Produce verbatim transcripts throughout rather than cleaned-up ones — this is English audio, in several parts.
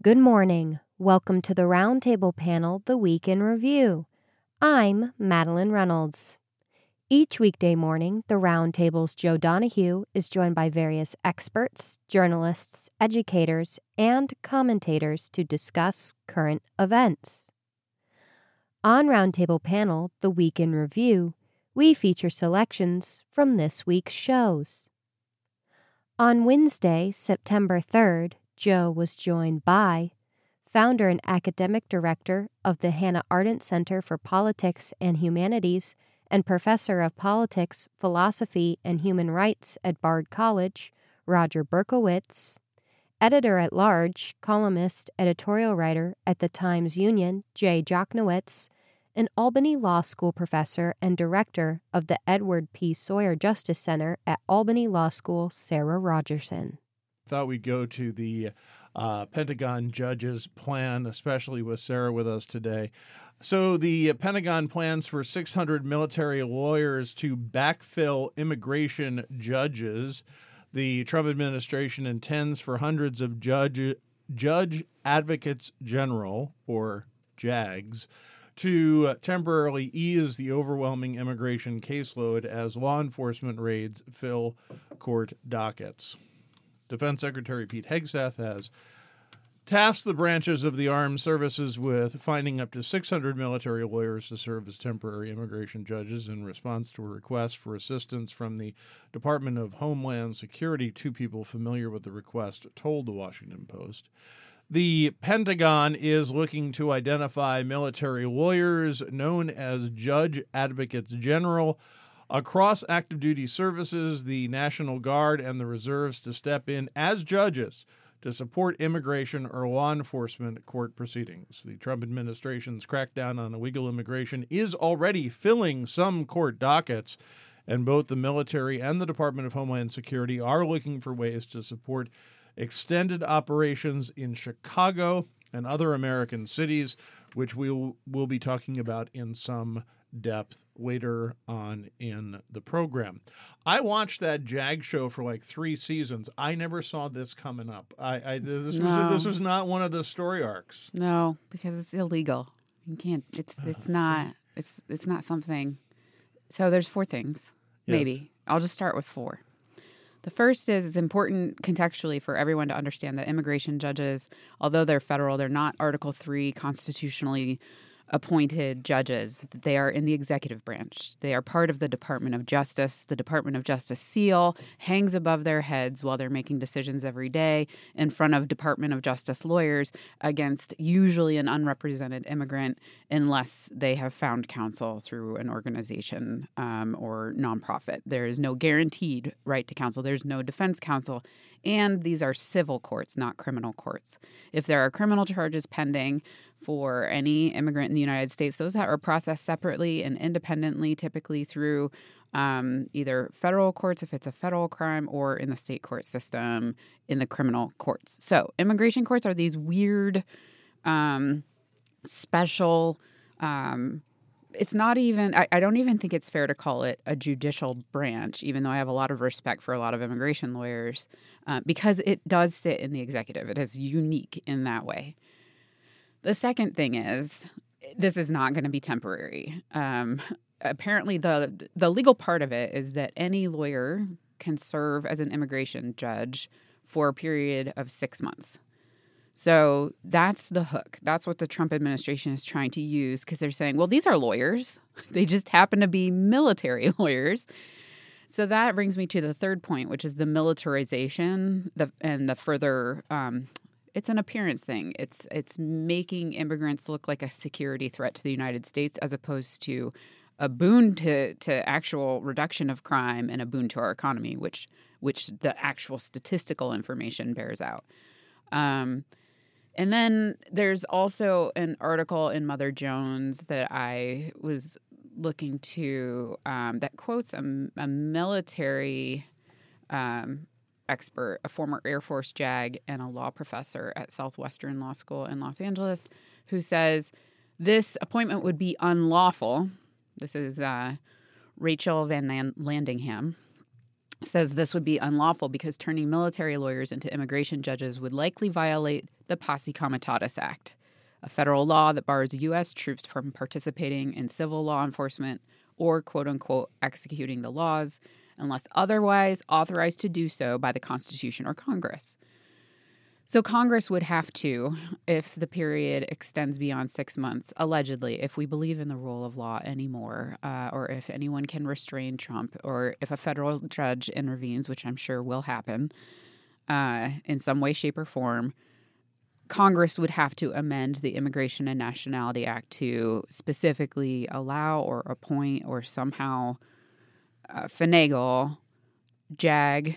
Good morning. Welcome to the Roundtable Panel, The Week in Review. I'm Madeline Reynolds. Each weekday morning, the Roundtable's Joe Donahue is joined by various experts, journalists, educators, and commentators to discuss current events. On Roundtable Panel, The Week in Review, we feature selections from this week's shows. On Wednesday, September third, Joe was joined by founder and academic director of the Hannah Arendt Center for Politics and Humanities and professor of politics, philosophy, and human rights at Bard College, Roger Berkowitz, editor-at-large, columnist, editorial writer at the Times-Union, Jay Jochnowitz, and Albany Law School professor and director of the Edward P. Sawyer Justice Center at Albany Law School, Sarah Rogerson. Thought we'd go to the uh, Pentagon judges' plan, especially with Sarah with us today. So the Pentagon plans for six hundred military lawyers to backfill immigration judges. The Trump administration intends for hundreds of judge, judge advocates general, or JAGs, to temporarily ease the overwhelming immigration caseload as law enforcement raids fill court dockets. Defense Secretary Pete Hegseth has tasked the branches of the armed services with finding up to six hundred military lawyers to serve as temporary immigration judges in response to a request for assistance from the Department of Homeland Security. Two people familiar with the request told the Washington Post. The Pentagon is looking to identify military lawyers known as Judge Advocates General across active duty services, the National Guard, and the reserves to step in as judges to support immigration or law enforcement court proceedings. The Trump administration's crackdown on illegal immigration is already filling some court dockets, and both the military and the Department of Homeland Security are looking for ways to support extended operations in Chicago and other American cities, which we'll, we'll be talking about in some depth later on in the program. I watched that JAG show for like three seasons. I never saw this coming up. I, I this no. was this was not one of the story arcs. No, because it's illegal. You can't. It's it's not. It's it's not something. So there's four things. Yes. Maybe I'll just start with four. The first is it's important contextually for everyone to understand that immigration judges, although they're federal, they're not Article three constitutionally appointed judges. They are in the executive branch. They are part of the Department of Justice. The Department of Justice seal hangs above their heads while they're making decisions every day in front of Department of Justice lawyers against usually an unrepresented immigrant unless they have found counsel through an organization um, or nonprofit. There is no guaranteed right to counsel. There's no defense counsel. And these are civil courts, not criminal courts. If there are criminal charges pending for any immigrant in the United States, those are processed separately and independently, typically through um, either federal courts if it's a federal crime or in the state court system in the criminal courts. So immigration courts are these weird, um, special, um, it's not even, I, I don't even think it's fair to call it a judicial branch, even though I have a lot of respect for a lot of immigration lawyers, uh, because it does sit in the executive. It is unique in that way. The second thing is, this is not going to be temporary. Um, apparently, the the legal part of it is that any lawyer can serve as an immigration judge for a period of six months. So that's the hook. That's what the Trump administration is trying to use because they're saying, well, these are lawyers. They just happen to be military lawyers. So that brings me to the third point, which is the militarization the, and the further um, it's an appearance thing. It's it's making immigrants look like a security threat to the United States as opposed to a boon to, to actual reduction of crime and a boon to our economy, which which the actual statistical information bears out. Um, and then there's also an article in Mother Jones that I was looking to um, that quotes a, a military um expert, a former Air Force JAG and a law professor at Southwestern Law School in Los Angeles, who says this appointment would be unlawful. This is uh, Rachel Van Landingham. says this would be unlawful because turning military lawyers into immigration judges would likely violate the Posse Comitatus Act, a federal law that bars U S troops from participating in civil law enforcement or, quote-unquote, executing the laws unless otherwise authorized to do so by the Constitution or Congress. So Congress would have to, if the period extends beyond six months, allegedly, if we believe in the rule of law anymore, uh, or if anyone can restrain Trump, or if a federal judge intervenes, which I'm sure will happen uh, in some way, shape, or form, Congress would have to amend the Immigration and Nationality Act to specifically allow or appoint or somehow uh, finagle, JAG,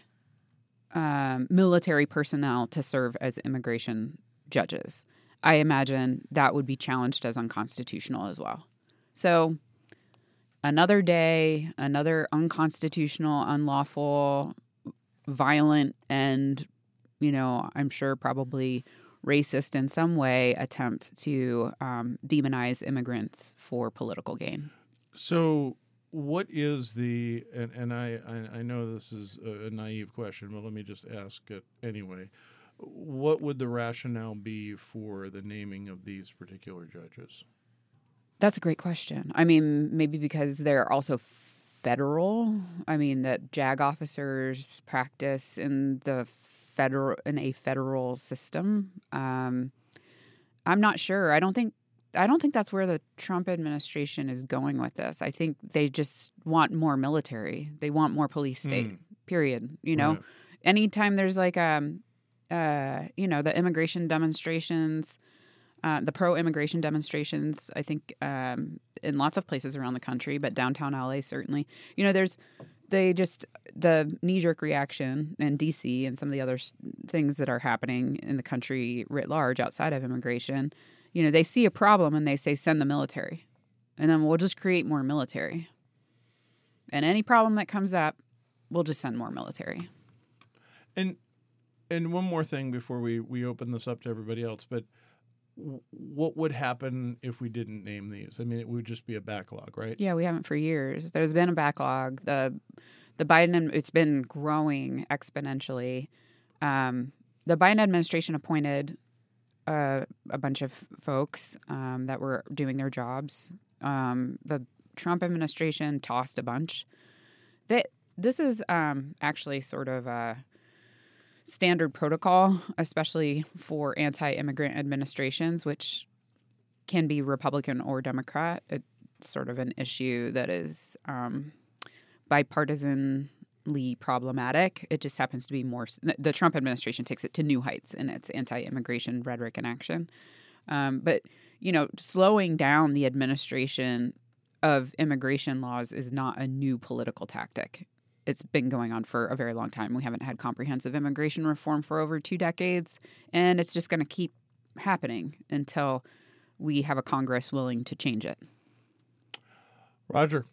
Um, military personnel to serve as immigration judges. I imagine that would be challenged as unconstitutional as well. So another day, another unconstitutional, unlawful, violent, and, you know, I'm sure probably racist in some way attempt to um, demonize immigrants for political gain. So what is the, and, and I, I, I know this is a, a naive question, but let me just ask it anyway. What would the rationale be for the naming of these particular judges? That's a great question. I mean, maybe because they're also federal. I mean, that JAG officers practice in the federal, in a federal system. Um, I'm not sure. I don't think I don't think that's where the Trump administration is going with this. I think they just want more military. They want more police state, mm. period. You know, right. Anytime there's like, um, uh, you know, the immigration demonstrations, uh, the pro-immigration demonstrations, I think um, in lots of places around the country, but downtown L A certainly, you know, there's, they just, the knee-jerk reaction in D C and some of the other things that are happening in the country writ large outside of immigration, you know, they see a problem and they say, send the military. And then we'll just create more military. And any problem that comes up, we'll just send more military. And and one more thing before we, we open this up to everybody else, but w- what would happen if we didn't name these? I mean, it would just be a backlog, right? Yeah, we haven't for years. There's been a backlog. The the Biden, it's been growing exponentially. Um, the Biden administration appointed Uh, a bunch of folks um, that were doing their jobs. Um, the Trump administration tossed a bunch. That this is um, actually sort of a standard protocol, especially for anti-immigrant administrations, which can be Republican or Democrat. It's sort of an issue that is um, bipartisan. Problematic. It just happens to be more. The Trump administration takes it to new heights in its anti-immigration rhetoric and action. Um, but you know, slowing down the administration of immigration laws is not a new political tactic. It's been going on for a very long time. We haven't had comprehensive immigration reform for over two decades, and it's just going to keep happening until we have a Congress willing to change it. Roger.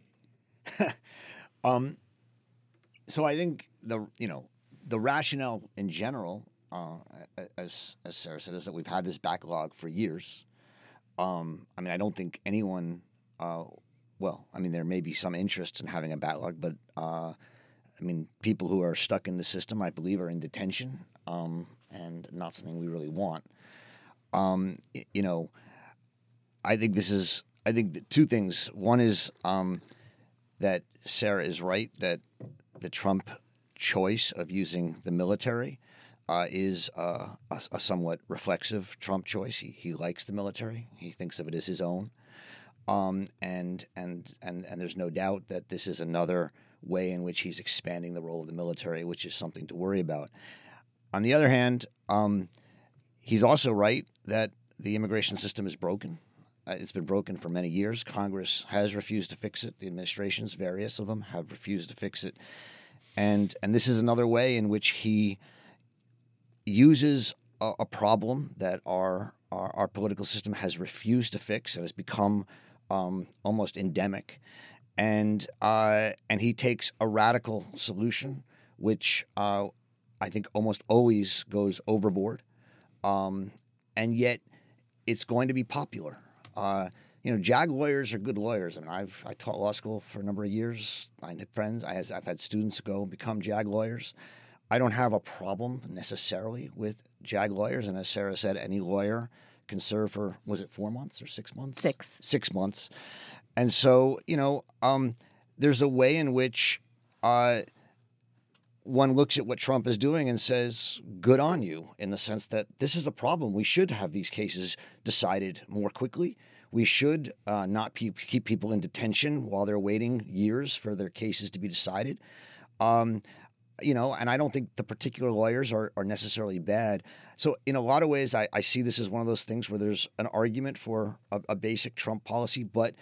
um. So I think the you know the rationale in general, uh, as as Sarah said, is that we've had this backlog for years. Um, I mean, I don't think anyone. Uh, well, I mean, there may be some interest in having a backlog, but uh, I mean, people who are stuck in the system, I believe, are in detention, um, and not something we really want. Um, you know, I think this is. I think two things. One is um, that Sarah is right that the Trump choice of using the military uh, is uh, a, a somewhat reflexive Trump choice. He he likes the military. He thinks of it as his own, um, and and and and there's no doubt that this is another way in which he's expanding the role of the military, which is something to worry about. On the other hand, um, he's also right that the immigration system is broken. Uh, it's been broken for many years. Congress has refused to fix it. The administrations, various of them, have refused to fix it. And and this is another way in which he uses a, a problem that our, our our political system has refused to fix and has become um, almost endemic. And uh, and he takes a radical solution, which uh, I think almost always goes overboard. Um, and yet it's going to be popular. Uh, you know, JAG lawyers are good lawyers. I mean, I've I taught law school for a number of years. I had friends. I has, I've had students go become JAG lawyers. I don't have a problem necessarily with JAG lawyers. And as Sarah said, any lawyer can serve for, was it four months or six months? Six. Six months. And so, you know, um, there's a way in which uh, one looks at what Trump is doing and says, good on you, in the sense that this is a problem. We should have these cases decided more quickly. We should uh, not pe- keep people in detention while they're waiting years for their cases to be decided. Um, you know, and I don't think the particular lawyers are, are necessarily bad. So in a lot of ways, I, I see this as one of those things where there's an argument for a, a basic Trump policy. But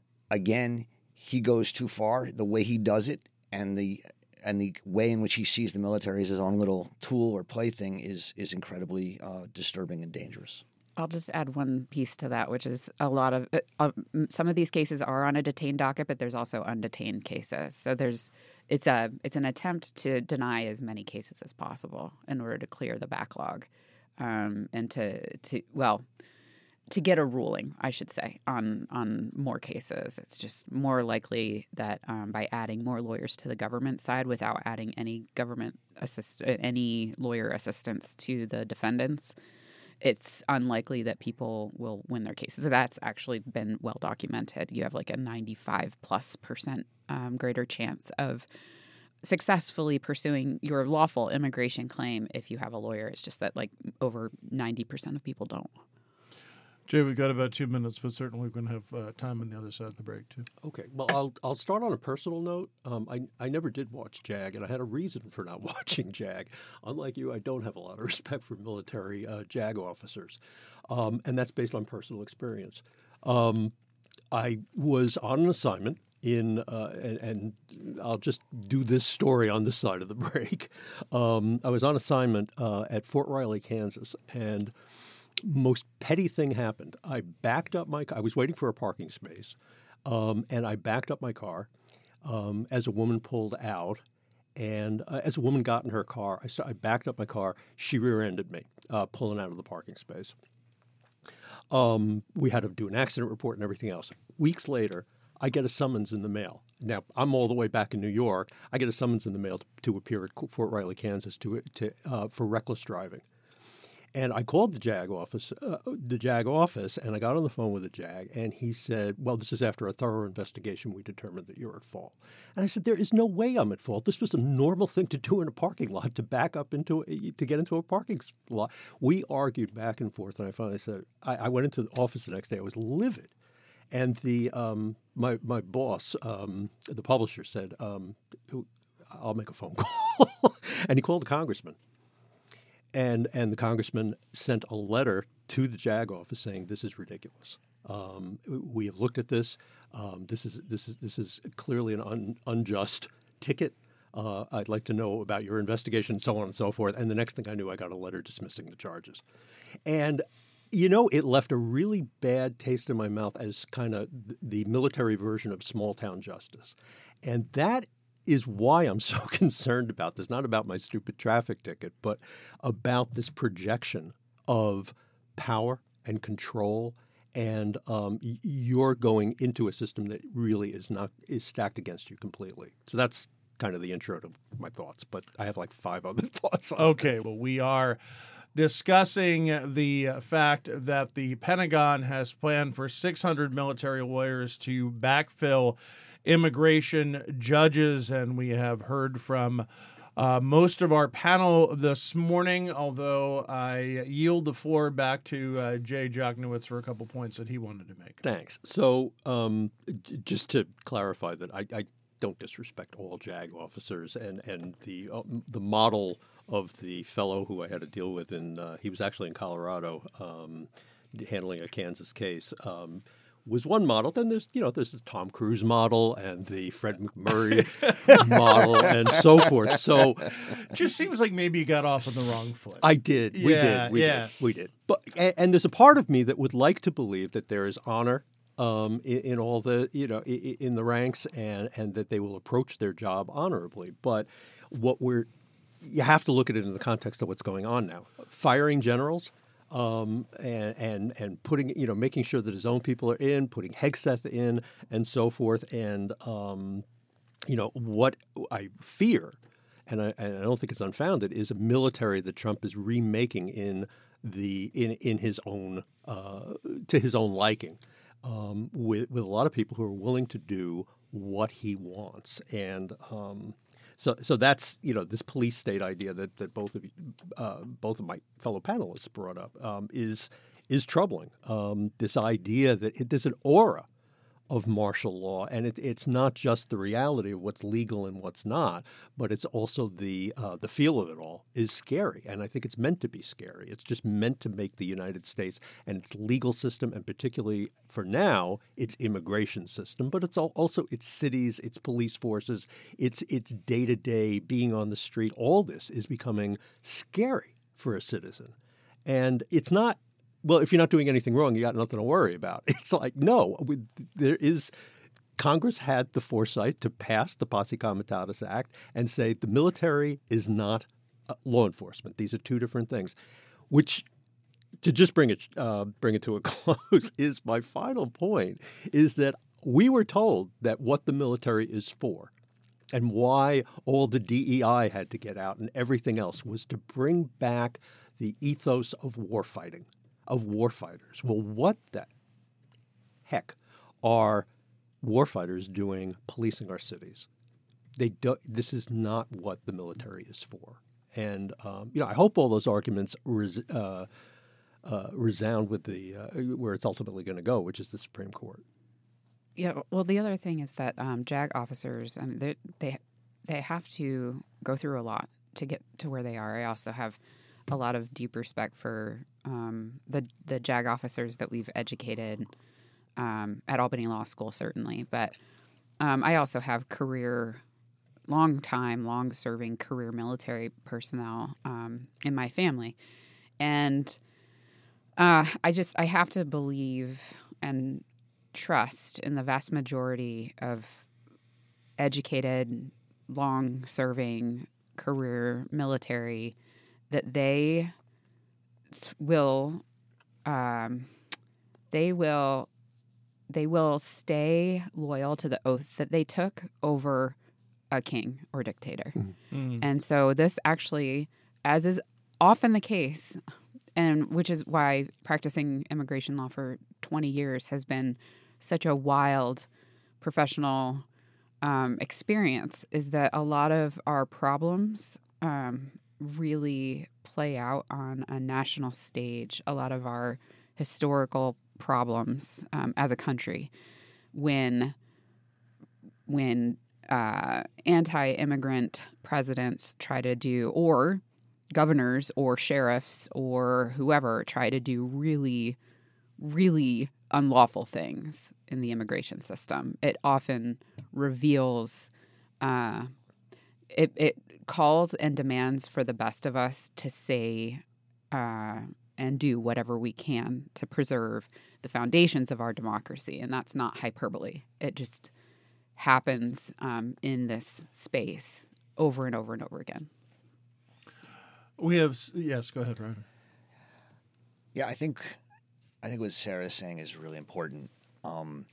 again, he goes too far. The way he does it and the and the way in which he sees the military as his own little tool or plaything is is incredibly uh, disturbing and dangerous. I'll just add one piece to that, which is a lot of uh, some of these cases are on a detained docket, but there's also undetained cases. So there's it's a it's an attempt to deny as many cases as possible in order to clear the backlog, um, and to to well to get a ruling, I should say, on on more cases. It's just more likely that um, by adding more lawyers to the government side without adding any government assist any lawyer assistance to the defendants, it's unlikely that people will win their cases. So that's actually been well documented. You have like a ninety-five plus percent um, greater chance of successfully pursuing your lawful immigration claim if you have a lawyer. It's just that like over ninety percent of people don't. Jay, we've got about two minutes, but certainly we're going to have uh, time on the other side of the break, too. Okay. Well, I'll I'll start on a personal note. Um, I, I never did watch JAG, and I had a reason for not watching JAG. Unlike you, I don't have a lot of respect for military uh, JAG officers, um, and that's based on personal experience. Um, I was on an assignment in, uh, and, and I'll just do this story on this side of the break. Um, I was on assignment uh, at Fort Riley, Kansas, and most petty thing happened. I backed up my car. I was waiting for a parking space, um, and I backed up my car um, as a woman pulled out. And uh, as a woman got in her car, I, st- I backed up my car. She rear-ended me, uh, pulling out of the parking space. Um, we had to do an accident report and everything else. Weeks later, I get a summons in the mail. Now, I'm all the way back in New York. I get a summons in the mail to, to appear at Fort Riley, Kansas, to, to uh, for reckless driving. And I called the JAG office, uh, the JAG office, and I got on the phone with the JAG, and he said, well, this is after a thorough investigation. We determined that you're at fault. And I said, there is no way I'm at fault. This was a normal thing to do in a parking lot, to back up into, a, to get into a parking lot. We argued back and forth, and I finally said, I, I went into the office the next day. I was livid. And the um, my my boss, um, the publisher, said, um, I'll make a phone call. And he called the congressman. And and the congressman sent a letter to the JAG office saying this is ridiculous. Um, we have looked at this. Um, this is this is this is clearly an un, unjust ticket. Uh, I'd like to know about your investigation, so on and so forth. And the next thing I knew, I got a letter dismissing the charges. And you know, it left a really bad taste in my mouth as kind of the military version of small town justice, and that is why I'm so concerned about this, not about my stupid traffic ticket, but about this projection of power and control, and um, you're going into a system that really is not is stacked against you completely. So that's kind of the intro to my thoughts, but I have like five other thoughts on Okay, this. well, we are discussing the fact that the Pentagon has planned for six hundred military lawyers to backfill immigration judges, and we have heard from uh, most of our panel this morning, although I yield the floor back to uh, Jay Jochnowitz for a couple points that he wanted to make. Thanks. So um, j- just to clarify that I, I don't disrespect all JAG officers, and, and the uh, the model of the fellow who I had to deal with, in uh, he was actually in Colorado um, handling a Kansas case, um, was one model. Then there's, you know, there's the Tom Cruise model and the Fred McMurray model and so forth. So it just seems like maybe you got off on the wrong foot. I did. We Yeah, did. We yeah. did. We did. But and, and there's a part of me that would like to believe that there is honor um, in, in all the, you know, in, in the ranks, and, and that they will approach their job honorably. But what we're, you have to look at it in the context of what's going on now. Firing generals. um, and, and and putting, you know, making sure that his own people are in, putting Hegseth in, and so forth. And um, you know what I fear, and I, and I don't think it's unfounded, is a military that Trump is remaking in the in in his own uh, to his own liking, um, with with a lot of people who are willing to do what he wants. And um, so so that's, you know, this police state idea that that both of you, uh, both of my fellow panelists brought up, um, is is troubling. Um, this idea that it, there's an aura of martial law, and it, it's not just the reality of what's legal and what's not, but it's also the uh, the feel of it all is scary, and I think it's meant to be scary. It's just meant to make the United States and its legal system, and particularly for now, its immigration system, but it's all, also its cities, its police forces, its its day to day being on the street. All this is becoming scary for a citizen, and it's not. Well, if you're not doing anything wrong, you got nothing to worry about. It's like, no, we, there is Congress had the foresight to pass the Posse Comitatus Act and say the military is not uh, law enforcement. These are two different things, which, to just bring it uh, bring it to a close, is my final point, is that we were told that what the military is for and why all the D E I had to get out and everything else was to bring back the ethos of warfighting. Of warfighters. Well, what the heck are warfighters doing policing our cities? They do, this is not what the military is for. And um, you know, I hope all those arguments res, uh, uh, resound with the uh, where it's ultimately going to go, which is the Supreme Court. Yeah. Well, the other thing is that um, JAG officers, I mean, they they they have to go through a lot to get to where they are. I also have a lot of deep respect for um, the the JAG officers that we've educated um, at Albany Law School, certainly. But um, I also have career, long time, long serving career military personnel um, in my family, and uh, I just I have to believe and trust in the vast majority of educated, long serving career military that they will, um, they will, they will stay loyal to the oath that they took over a king or dictator. Mm-hmm. And so this actually, as is often the case, and which is why practicing immigration law for twenty years has been such a wild professional um, experience, is that a lot of our problems um, really play out on a national stage. A lot of our historical problems um, as a country, when when uh, anti-immigrant presidents try to do, or governors or sheriffs or whoever try to do really, really unlawful things in the immigration system, it often reveals uh, It, it calls and demands for the best of us to say uh, and do whatever we can to preserve the foundations of our democracy. And that's not hyperbole. It just happens um, in this space over and over and over again. We have, yes, go ahead, Ryder. Yeah, I think, I think what Sarah is saying is really important. Um,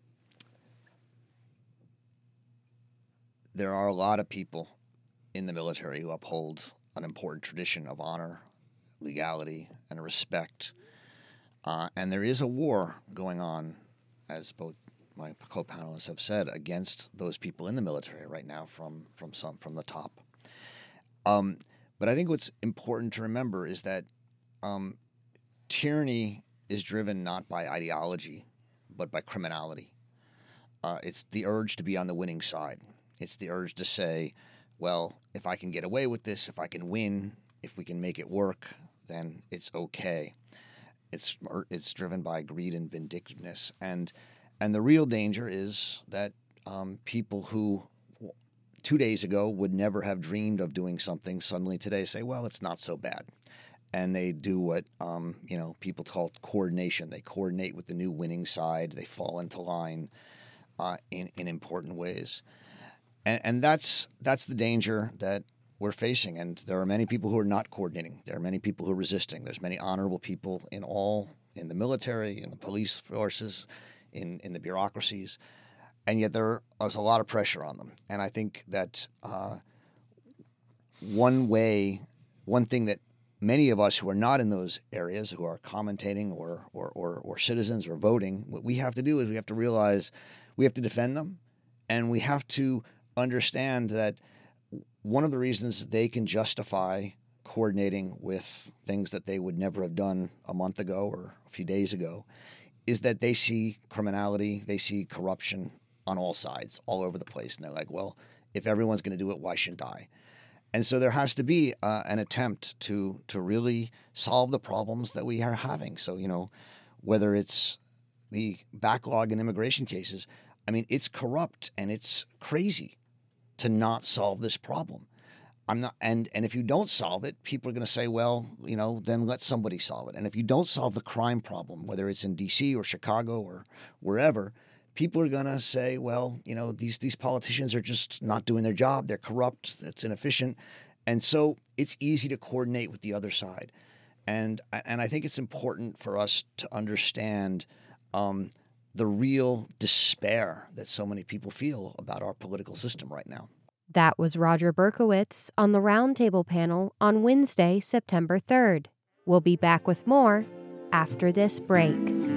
there are a lot of people in the military who uphold an important tradition of honor, legality, and respect. Uh, and there is a war going on, as both my co-panelists have said, against those people in the military right now from, from some from the top. Um, but I think what's important to remember is that um, tyranny is driven not by ideology, but by criminality. Uh, it's the urge to be on the winning side. It's the urge to say, well, if I can get away with this, if I can win, if we can make it work, then it's okay. It's it's driven by greed and vindictiveness. And and the real danger is that um, people who two days ago would never have dreamed of doing something suddenly today say, well, it's not so bad. And they do what um, you know people call coordination. They coordinate with the new winning side. They fall into line uh, in, in important ways. And, and that's that's the danger that we're facing. And there are many people who are not coordinating. There are many people who are resisting. There's many honorable people in all, in the military, in the police forces, in, in the bureaucracies. And yet there is a lot of pressure on them. And I think that uh, one way, one thing that many of us who are not in those areas, who are commentating or, or, or, or citizens or voting, what we have to do is we have to realize we have to defend them, and we have to understand that one of the reasons they can justify coordinating with things that they would never have done a month ago or a few days ago is that they see criminality, they see corruption on all sides, all over the place. And they're like, well, if everyone's going to do it, why shouldn't I? And so there has to be uh, an attempt to to really solve the problems that we are having. So, you know, whether it's the backlog in immigration cases, I mean, it's corrupt and it's crazy to not solve this problem. I'm not, and, and if you don't solve it, people are going to say, well, you know, then let somebody solve it. And if you don't solve the crime problem, whether it's in D C or Chicago or wherever, people are going to say, well, you know, these these politicians are just not doing their job. They're corrupt. It's inefficient. And so it's easy to coordinate with the other side. And and I think it's important for us to understand um, the real despair that so many people feel about our political system right now. That was Roger Berkowitz on the Roundtable panel on Wednesday, September third. We'll be back with more after this break.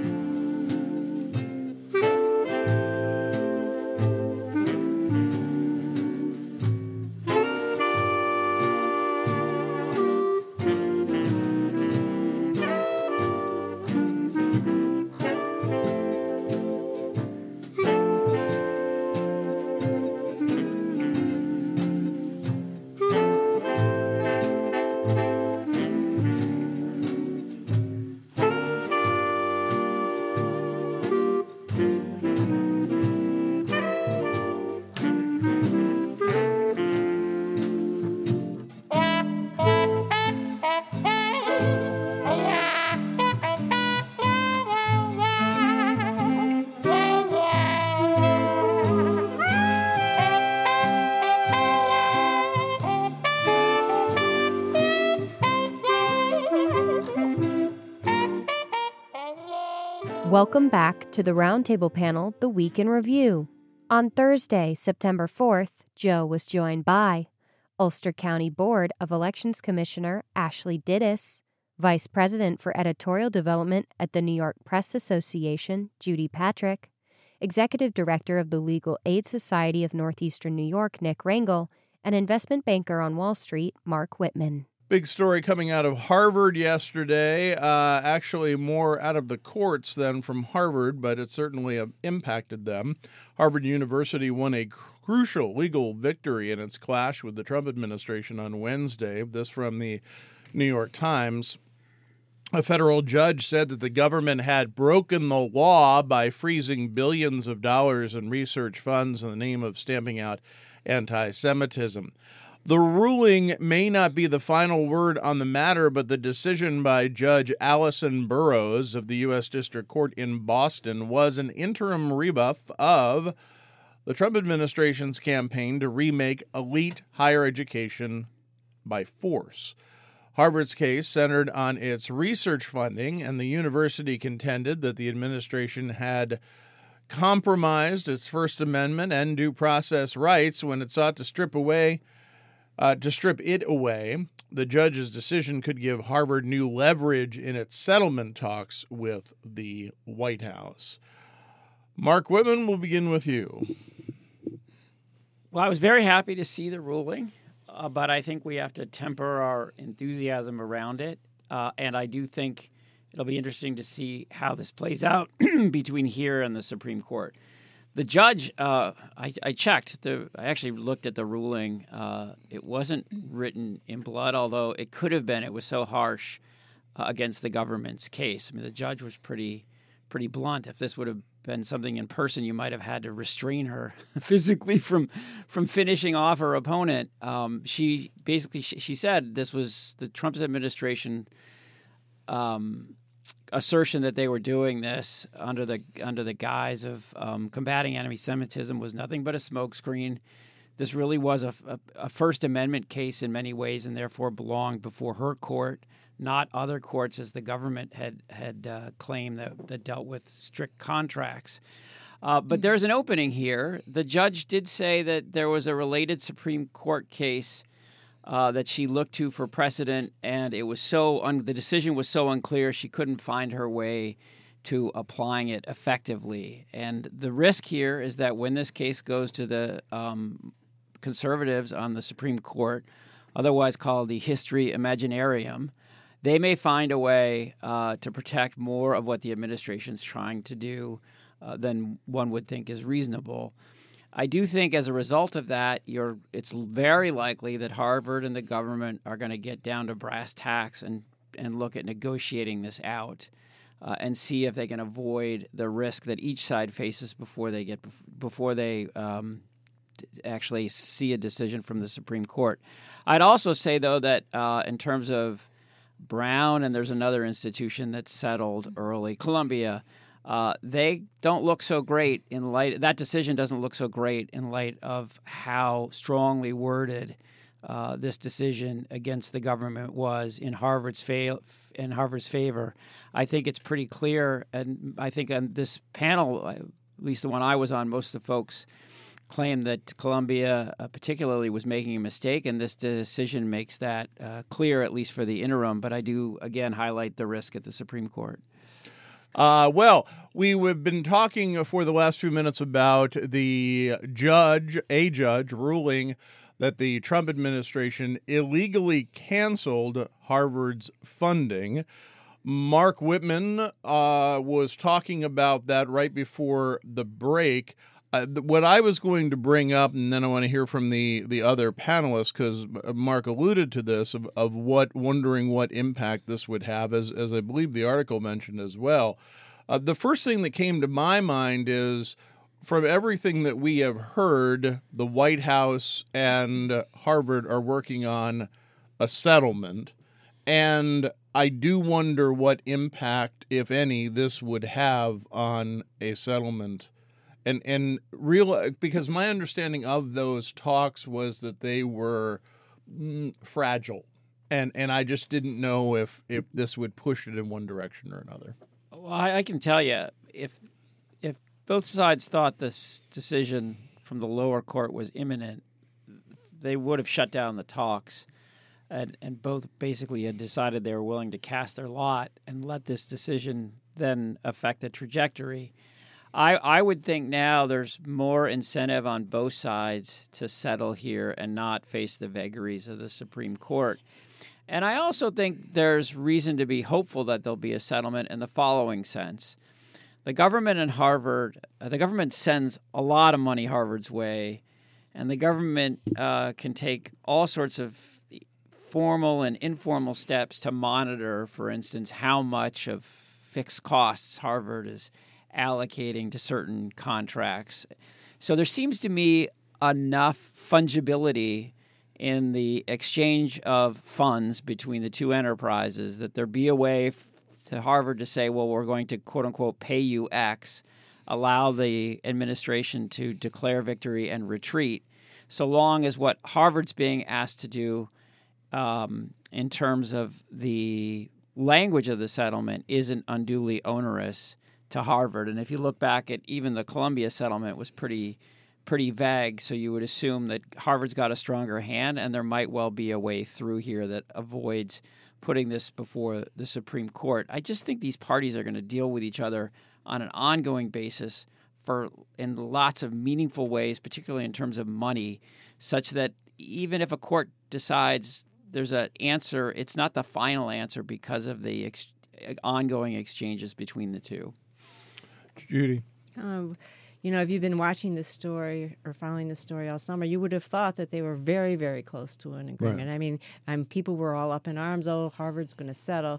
Welcome back to the Roundtable panel, The Week in Review. On Thursday, September fourth, Joe was joined by Ulster County Board of Elections Commissioner Ashley Dittis, Vice President for Editorial Development at the New York Press Association, Judy Patrick, Executive Director of the Legal Aid Society of Northeastern New York, Nick Rangel, and investment banker on Wall Street, Mark Whitman. Big story coming out of Harvard yesterday, uh, actually more out of the courts than from Harvard, but it certainly uh, impacted them. Harvard University won a crucial legal victory in its clash with the Trump administration on Wednesday. This from the New York Times. A federal judge said that the government had broken the law by freezing billions of dollars in research funds in the name of stamping out anti-Semitism. The ruling may not be the final word on the matter, but the decision by Judge Allison Burroughs of the U S District Court in Boston was an interim rebuff of the Trump administration's campaign to remake elite higher education by force. Harvard's case centered on its research funding, and the university contended that the administration had compromised its First Amendment and due process rights when it sought to strip away Uh, to strip it away. The judge's decision could give Harvard new leverage in its settlement talks with the White House. Mark Whitman, we'll begin with you. Well, I was very happy to see the ruling, uh, but I think we have to temper our enthusiasm around it. Uh, and I do think it'll be interesting to see how this plays out between here and the Supreme Court. The judge, uh, I, I checked. The, I actually looked at the ruling. Uh, it wasn't written in blood, although it could have been. It was so harsh uh, against the government's case. I mean, the judge was pretty, pretty blunt. If this would have been something in person, you might have had to restrain her physically from, from finishing off her opponent. Um, she basically she, she said this was the Trump administration. Um, assertion that they were doing this under the under the guise of um, combating anti-Semitism was nothing but a smokescreen. this really was a, a, a First Amendment case in many ways, and therefore belonged before her court, not other courts, as the government had had uh, claimed that, that dealt with strict contracts. Uh, but there's an opening here. The judge did say that there was a related Supreme Court case uh, that she looked to for precedent, and it was so un- the decision was so unclear she couldn't find her way to applying it effectively. And the risk here is that when this case goes to the um, conservatives on the Supreme Court, otherwise called the History Imaginarium, they may find a way uh, to protect more of what the administration's trying to do uh, than one would think is reasonable. I do think as a result of that, you're, it's very likely that Harvard and the government are going to get down to brass tacks and, and look at negotiating this out uh, and see if they can avoid the risk that each side faces before they get before they um, actually see a decision from the Supreme Court. I'd also say, though, that uh, in terms of Brown, and there's another institution that settled early, Columbia, uh, they don't look so great in light, that decision doesn't look so great in light of how strongly worded uh, this decision against the government was in Harvard's fa- in Harvard's favor. I think it's pretty clear, and I think on this panel, at least the one I was on, most of the folks claim that Columbia uh, particularly was making a mistake, and this decision makes that uh, clear, at least for the interim. But I do, again, highlight the risk at the Supreme Court. Uh, well, we have been talking for the last few minutes about the judge, a judge, ruling that the Trump administration illegally canceled Harvard's funding. Mark Whitman uh, was talking about that right before the break. Uh, what I was going to bring up, and then I want to hear from the, the other panelists, because Mark alluded to this, of, of what wondering what impact this would have, as, as I believe the article mentioned as well. Uh, the first thing that came to my mind is, from everything that we have heard, the White House and Harvard are working on a settlement, and I do wonder what impact, if any, this would have on a settlement. And and real because my understanding of those talks was that they were mm, fragile, and and I just didn't know if, if this would push it in one direction or another. Well, I, I can tell you, if if both sides thought this decision from the lower court was imminent, they would have shut down the talks, and and both basically had decided they were willing to cast their lot and let this decision then affect the trajectory. I, I would think now there's more incentive on both sides to settle here and not face the vagaries of the Supreme Court. And I also think there's reason to be hopeful that there'll be a settlement in the following sense. The government and Harvard, uh, the government sends a lot of money Harvard's way, and the government uh, can take all sorts of formal and informal steps to monitor, for instance, how much of fixed costs Harvard is allocating to certain contracts. So there seems to me enough fungibility in the exchange of funds between the two enterprises that there be a way f- to Harvard to say, well, we're going to, quote unquote, pay you X, allow the administration to declare victory and retreat, so long as what Harvard's being asked to do um, in terms of the language of the settlement isn't unduly onerous to Harvard. And if you look back at even the Columbia settlement was pretty pretty vague, so you would assume that Harvard's got a stronger hand, and there might well be a way through here that avoids putting this before the Supreme Court. I just think these parties are going to deal with each other on an ongoing basis for in lots of meaningful ways, particularly in terms of money, such that even if a court decides there's an answer, it's not the final answer because of the ex- ongoing exchanges between the two. Judy. Um, you know, if you've been watching this story or following this story all summer, you would have thought that they were very, very close to an agreement. Right. I mean, um, people were all up in arms. Oh, Harvard's going to settle.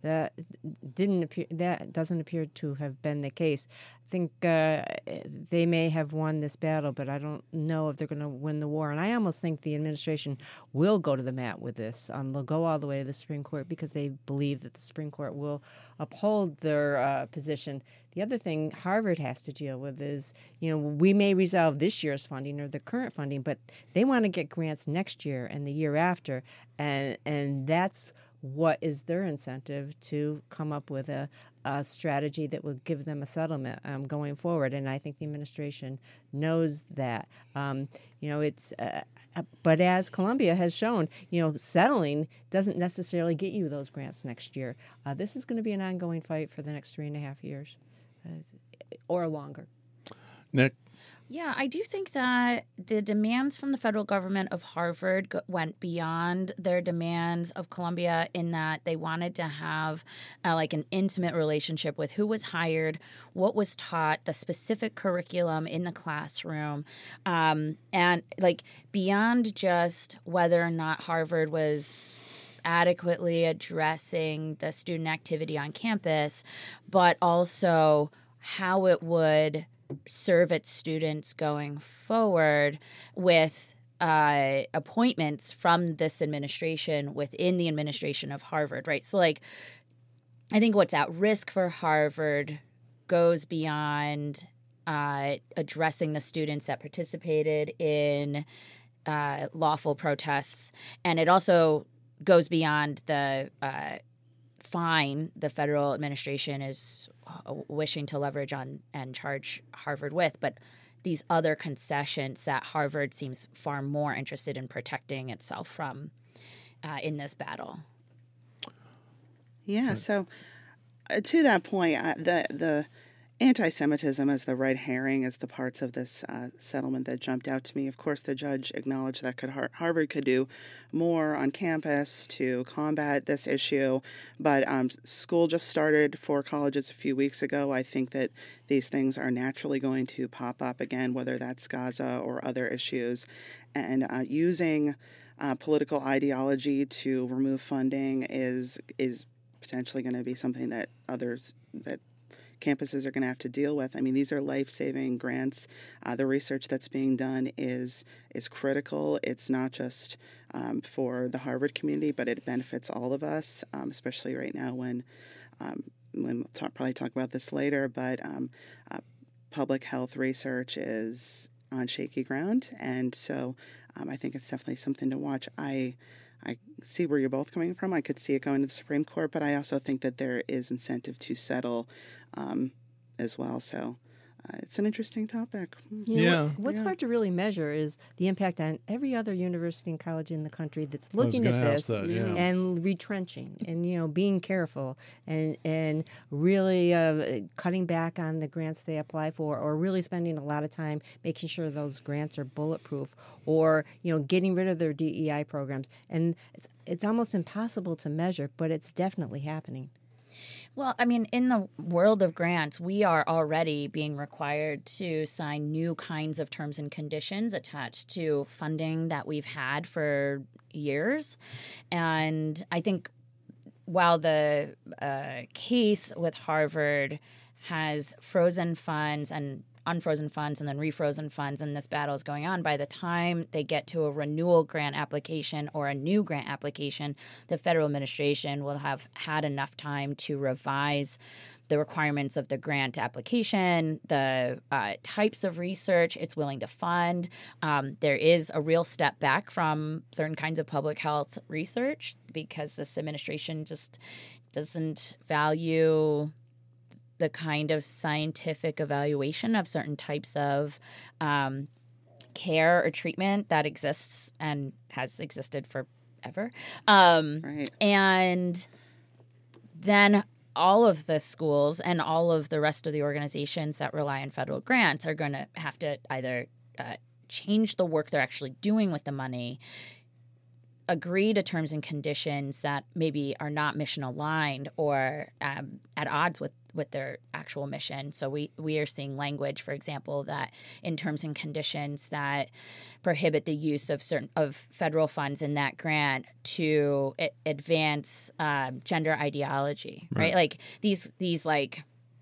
that didn't appear. That doesn't appear to have been the case. I think uh, they may have won this battle, but I don't know if they're going to win the war. And I almost think the administration will go to the mat with this. Um, they'll go all the way to the Supreme Court because they believe that the Supreme Court will uphold their uh, position. The other thing Harvard has to deal with is, you know, we may resolve this year's funding or the current funding, but they want to get grants next year and the year after, and and that's what is their incentive to come up with a, a strategy that will give them a settlement um, going forward. And I think the administration knows that. Um, you know, it's, uh, but as Columbia has shown, you know, settling doesn't necessarily get you those grants next year. Uh, this is going to be an ongoing fight for the next three and a half years uh, or longer. Nick? Yeah, I do think that the demands from the federal government of Harvard go- went beyond their demands of Columbia in that they wanted to have uh, like an intimate relationship with who was hired, what was taught, the specific curriculum in the classroom, um, and like beyond just whether or not Harvard was adequately addressing the student activity on campus, but also how it would serve its students going forward with uh, appointments from this administration within the administration of Harvard, right? So, like, I think what's at risk for Harvard goes beyond uh, addressing the students that participated in uh, lawful protests, and it also goes beyond the uh, fine the federal administration is wishing to leverage on and charge Harvard with, but these other concessions that Harvard seems far more interested in protecting itself from uh, in this battle. Yeah, so uh, to that point, uh, the the anti-Semitism as the red herring is the parts of this uh, settlement that jumped out to me. Of course, the judge acknowledged that could Har- Harvard could do more on campus to combat this issue, but um, school just started for colleges a few weeks ago. I think that these things are naturally going to pop up again, whether that's Gaza or other issues, and uh, using uh, political ideology to remove funding is is potentially going to be something that others that campuses are going to have to deal with. I mean, these are life-saving grants. Uh, the research that's being done is is critical. It's not just um, for the Harvard community, but it benefits all of us, um, especially right now when, um, when we'll talk, probably talk about this later, but um, uh, public health research is on shaky ground. And so um, I think it's definitely something to watch. I I see where you're both coming from. I could see it going to the Supreme Court, but I also think that there is incentive to settle um, as well. So uh, it's an interesting topic. You know, Yeah. What, what's Yeah. hard to really measure is the impact on every other university and college in the country that's I was looking at gonna ask this that, yeah. and retrenching and, you know, being careful and and really uh, cutting back on the grants they apply for, or really spending a lot of time making sure those grants are bulletproof, or, you know, getting rid of their D E I programs. And it's it's almost impossible to measure, but it's definitely happening. Well, I mean, in the world of grants, we are already being required to sign new kinds of terms and conditions attached to funding that we've had for years. And I think while the uh, case with Harvard has frozen funds and unfrozen funds and then refrozen funds, and this battle is going on, by the time they get to a renewal grant application or a new grant application, the federal administration will have had enough time to revise the requirements of the grant application, the uh, types of research it's willing to fund. Um, there is a real step back from certain kinds of public health research because this administration just doesn't value the kind of scientific evaluation of certain types of um, care or treatment that exists and has existed forever. Um, Right. And then all of the schools and all of the rest of the organizations that rely on federal grants are going to have to either uh, change the work they're actually doing with the money, agree to terms and conditions that maybe are not mission aligned or um, at odds with with their actual mission. So we, we are seeing language, for example, that in terms and conditions that prohibit the use of certain of federal funds in that grant to a- advance um, gender ideology, right? Right. Like these these like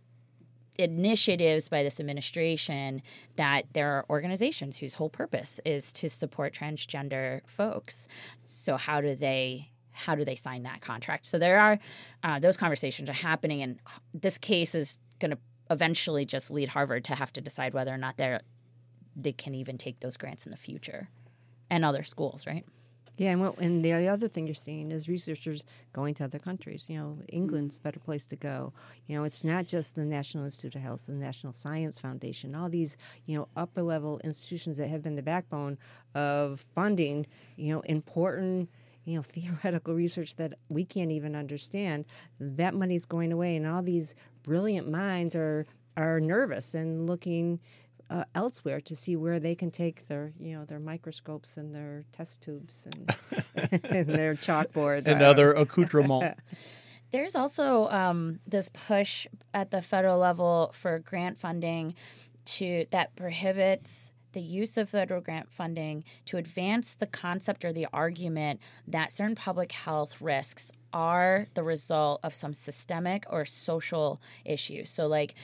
initiatives by this administration that there are organizations whose whole purpose is to support transgender folks. So how do they how do they sign that contract? So there are uh, those conversations are happening, and this case is going to eventually just lead Harvard to have to decide whether or not they're they can even take those grants in the future, and other schools, right? Yeah, and, what, and the other thing you're seeing is researchers going to other countries. You know, England's a better place to go. You know, it's not just the National Institute of Health, the National Science Foundation, all these, you know, upper-level institutions that have been the backbone of funding, you know, important, you know, theoretical research that we can't even understand. That money's going away, and all these brilliant minds are are nervous and looking Uh, elsewhere to see where they can take their, you know, their microscopes and their test tubes and, and their chalkboards and I other don't- accoutrements. There's also um, this push at the federal level for grant funding to that prohibits the use of federal grant funding to advance the concept or the argument that certain public health risks are the result of some systemic or social issue. So, like,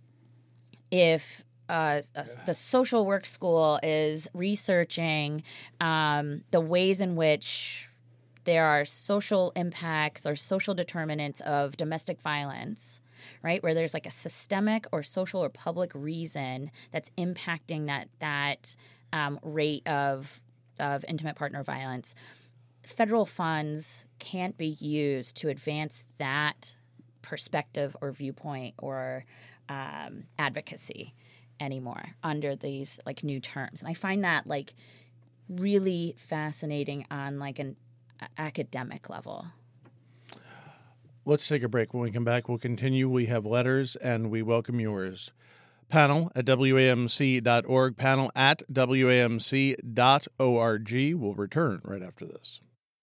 if Uh, the social work school is researching um, the ways in which there are social impacts or social determinants of domestic violence, right? Where there's like a systemic or social or public reason that's impacting that that um, rate of of intimate partner violence. Federal funds can't be used to advance that perspective or viewpoint or um, advocacy anymore under these like new terms. And I find that like really fascinating on like an a- academic level. Let's take a break. When we come back, we'll continue. We have letters, and we welcome yours. Panel at W A M C dot org, panel at W A M C dot org. We'll return right after this.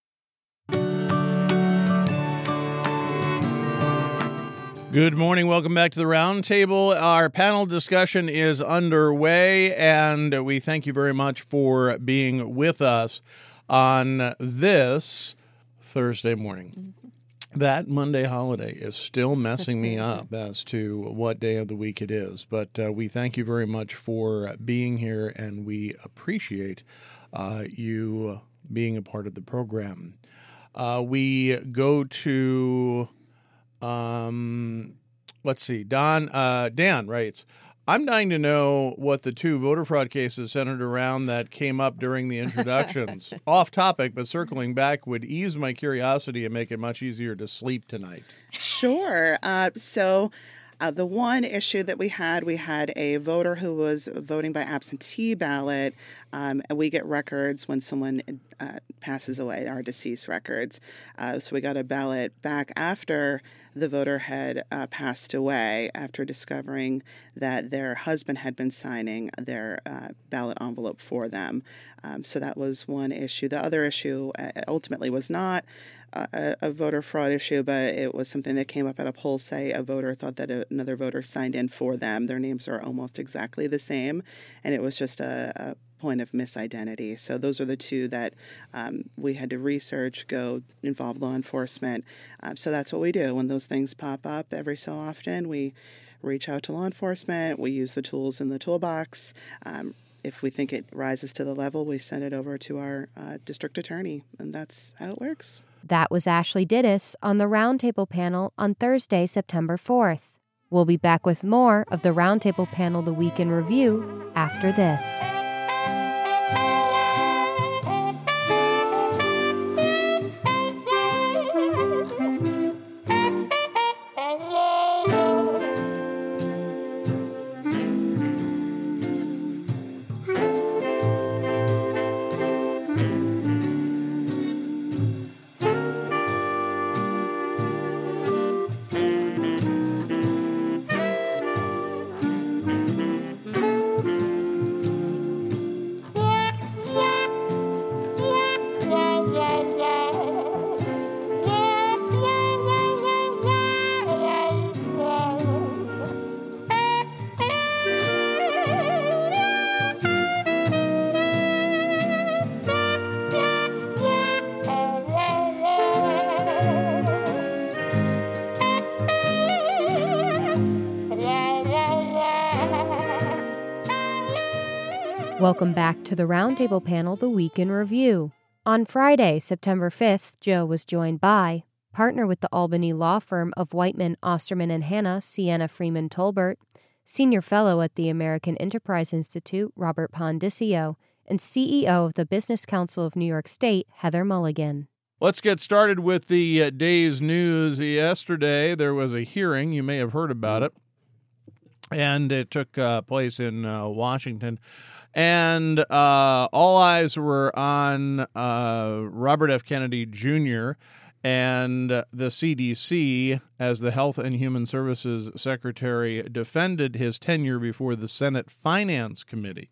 Good morning. Welcome back to the Roundtable. Our panel discussion is underway, and we thank you very much for being with us on this Thursday morning. That Monday holiday is still messing me up as to what day of the week it is, but uh, we thank you very much for being here, and we appreciate uh, you being a part of the program. Uh, we go to... Um, let's see. Don, uh, Dan writes, I'm dying to know what the two voter fraud cases centered around that came up during the introductions. Off topic, but circling back would ease my curiosity and make it much easier to sleep tonight. Sure. Uh, so uh, the one issue that we had, we had a voter who was voting by absentee ballot. Um, and we get records when someone uh, passes away, our deceased records. Uh, so we got a ballot back after the voter had uh, passed away, after discovering that their husband had been signing their uh, ballot envelope for them. Um, so that was one issue. The other issue uh, ultimately was not a, a voter fraud issue, but it was something that came up at a poll. Say a voter thought that another voter signed in for them. Their names are almost exactly the same, and it was just a, a point of misidentity. So those are the two that um, we had to research, go involve law enforcement. Um, so that's what we do. When those things pop up every so often, we reach out to law enforcement. We use the tools in the toolbox. Um, if we think it rises to the level, we send it over to our uh, district attorney, and that's how it works. That was Ashley Dittis on the Roundtable panel on Thursday, September fourth. We'll be back with more of the Roundtable panel, The Week in Review, after this. Welcome back to the Roundtable Panel, The Week in Review. On Friday, September fifth, Joe was joined by partner with the Albany law firm of Whiteman, Osterman and Hanna, Sienna Freeman Tolbert, senior fellow at the American Enterprise Institute, Robert Pondicio, and C E O of the Business Council of New York State, Heather Mulligan. Let's get started with the uh, day's news. Yesterday, there was a hearing. You may have heard about it. And it took uh, place in uh, Washington. And uh, all eyes were on uh, Robert F. Kennedy Junior and the C D C, as the Health and Human Services Secretary defended his tenure before the Senate Finance Committee.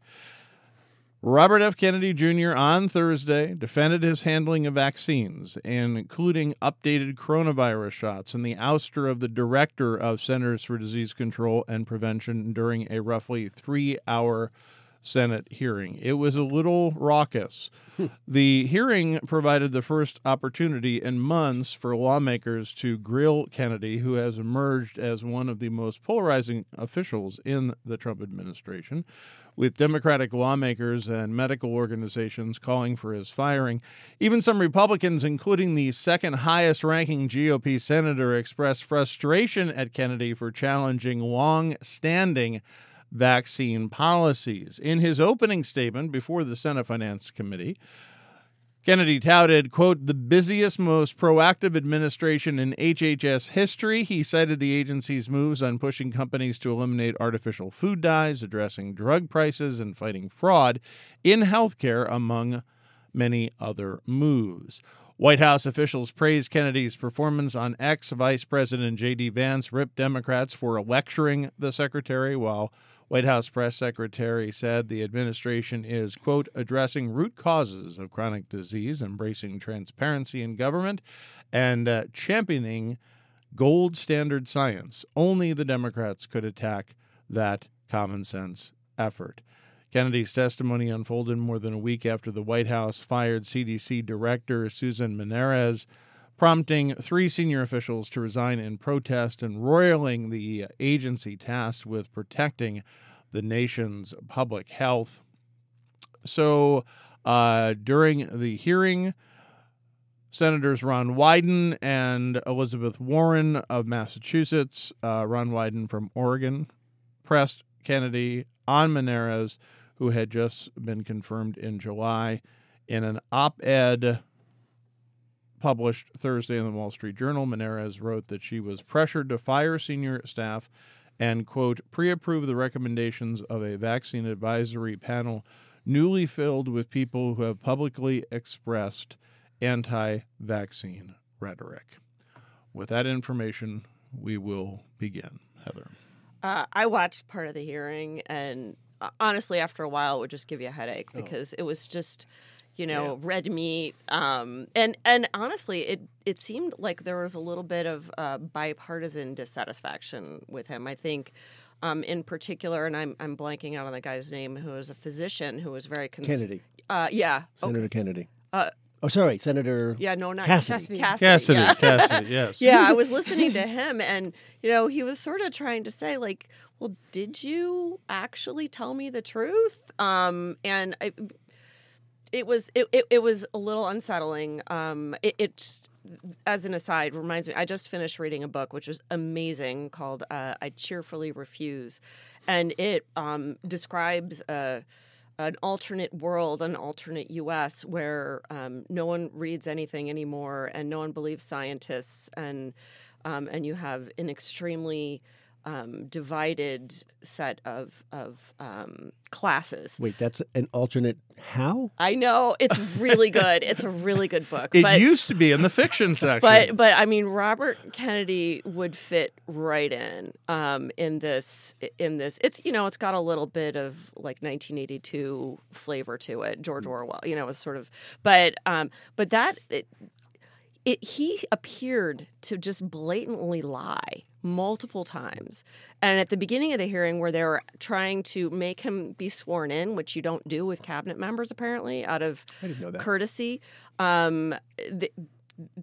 Robert F. Kennedy Junior on Thursday defended his handling of vaccines, including updated coronavirus shots and the ouster of the director of Centers for Disease Control and Prevention during a roughly three-hour Senate hearing. It was a little raucous. The hearing provided the first opportunity in months for lawmakers to grill Kennedy, who has emerged as one of the most polarizing officials in the Trump administration, with Democratic lawmakers and medical organizations calling for his firing. Even some Republicans, including the second highest-ranking G O P senator, expressed frustration at Kennedy for challenging long-standing vaccine policies. In his opening statement before the Senate Finance Committee, Kennedy touted, quote, the busiest, most proactive administration in H H S history. He cited the agency's moves on pushing companies to eliminate artificial food dyes, addressing drug prices, and fighting fraud in healthcare, among many other moves. White House officials praised Kennedy's performance on X. Vice President J D. Vance ripped Democrats for lecturing the secretary, while White House press secretary said the administration is, quote, addressing root causes of chronic disease, embracing transparency in government, and uh, championing gold standard science. Only the Democrats could attack that common sense effort. Kennedy's testimony unfolded more than a week after the White House fired C D C Director Susan Menares, prompting three senior officials to resign in protest and roiling the agency tasked with protecting the nation's public health. So uh, during the hearing, Senators Ron Wyden and Elizabeth Warren of Massachusetts, uh, Ron Wyden from Oregon, pressed Kennedy on Menares, who had just been confirmed in July. In an op-ed published Thursday in the Wall Street Journal, Menares wrote that she was pressured to fire senior staff and, quote, pre-approve the recommendations of a vaccine advisory panel newly filled with people who have publicly expressed anti-vaccine rhetoric. With that information, we will begin. Heather. Uh, I watched part of the hearing, and uh, honestly, after a while, it would just give you a headache because oh. it was just, you know, yeah. red meat. Um, and and honestly, it it seemed like there was a little bit of uh, bipartisan dissatisfaction with him. I think, um, in particular, and I'm I'm blanking out on the guy's name, who was a physician who was very cons- Kennedy. Uh, yeah, Senator okay. Kennedy. Uh, Oh, sorry, Senator. Yeah, no, not Cassidy. Cassidy. Cassidy, yeah. Cassidy, yes. Yeah, I was listening to him, and you know, he was sort of trying to say, like, "Well, did you actually tell me the truth?" Um, and I, it was it, it, it was a little unsettling. Um, it, it just, as an aside, reminds me. I just finished reading a book which was amazing called uh, "I Cheerfully Refuse," and it um, describes a. an alternate world, an alternate U S where um, no one reads anything anymore and no one believes scientists, and um, and you have an extremely um, divided set of of um, classes. Wait, that's an alternate how? I know, it's really good. It's a really good book. It but, used to be in the fiction section. But but I mean, Robert Kennedy would fit right in um, in this in this. It's you know, it's got a little bit of like nineteen eighty-two flavor to it. George Orwell, you know, was sort of. But um, but that. It, It, he appeared to just blatantly lie multiple times. And at the beginning of the hearing, where they were trying to make him be sworn in, which you don't do with cabinet members, apparently, out of I didn't know that. courtesy, um, the,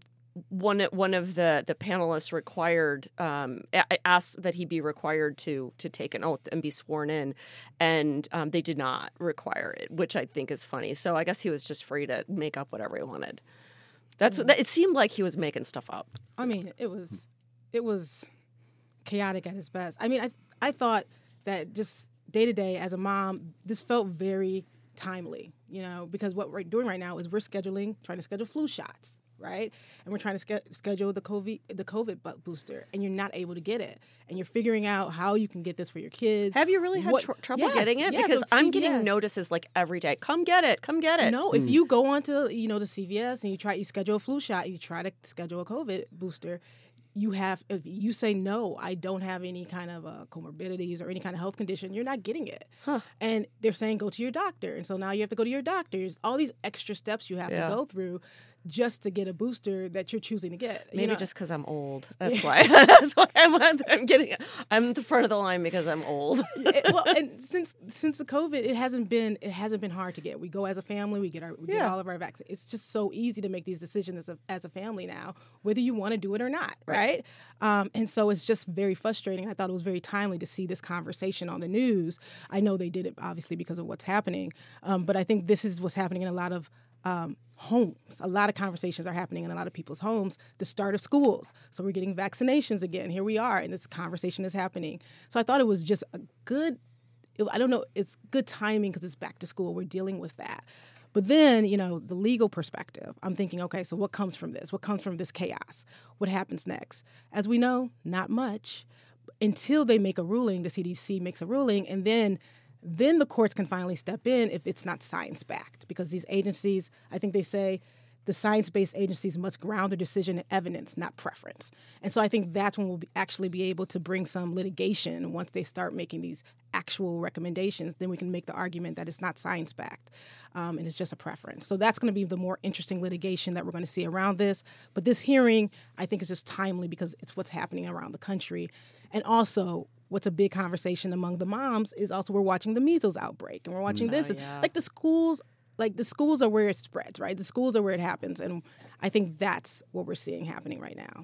one one of the, the panelists required um, asked that he be required to to take an oath and be sworn in, and um, they did not require it, which I think is funny. So I guess he was just free to make up whatever he wanted. That's what that, it seemed like he was making stuff up. I mean, it was it was chaotic at its best. I mean, I I thought that just day to day as a mom, this felt very timely, you know, because what we're doing right now is we're scheduling, trying to schedule flu shots. Right, and we're trying to ske- schedule the COVID the COVID booster, and you're not able to get it, and you're figuring out how you can get this for your kids. Have you really had what, tr- trouble yes, getting it? yes, Because so I'm getting C V S. notices like every day. Come get it. Come get it. No, if you go on to you know the C V S and you try you schedule a flu shot, you try to schedule a COVID booster. You have, if you say, no, I don't have any kind of uh, comorbidities or any kind of health condition, you're not getting it. Huh. And they're saying, go to your doctor. And so now you have to go to your doctor. There's all these extra steps you have Yeah. to go through just to get a booster that you're choosing to get. Maybe you know? just because I'm old. That's why. That's why I'm, I'm getting. I'm the front of the line because I'm old. It- well, and since since the COVID, it hasn't been it hasn't been hard to get. We go as a family, we get our we get Yeah. all of our vaccines. It's just so easy to make these decisions as a, as a family now, whether you want to do it or not, right? Um, and so it's just very frustrating. I thought it was very timely to see this conversation on the news. I know they did it obviously because of what's happening, um, but I think this is what's happening in a lot of um, homes. A lot of conversations are happening in a lot of people's homes. The start of schools. So we're getting vaccinations again. Here we are, and this conversation is happening. So I thought it was just a good, it, I don't know, it's good timing because it's back to school. We're dealing with that. But then, you know, the legal perspective, I'm thinking, okay, so what comes from this? What comes from this chaos? What happens next? As we know, not much until they make a ruling, the C D C makes a ruling, and then Then the courts can finally step in if it's not science-backed, because these agencies, I think they say, the science-based agencies must ground their decision in evidence, not preference. And so I think that's when we'll be actually be able to bring some litigation once they start making these actual recommendations. Then we can make the argument that it's not science-backed um, and it's just a preference. So that's going to be the more interesting litigation that we're going to see around this. But this hearing, I think, is just timely because it's what's happening around the country. And also, what's a big conversation among the moms is also we're watching the measles outbreak, and we're watching Mm. this. Oh, yeah. Like the schools, like the schools are where it spreads, right? The schools are where it happens, and I think that's what we're seeing happening right now.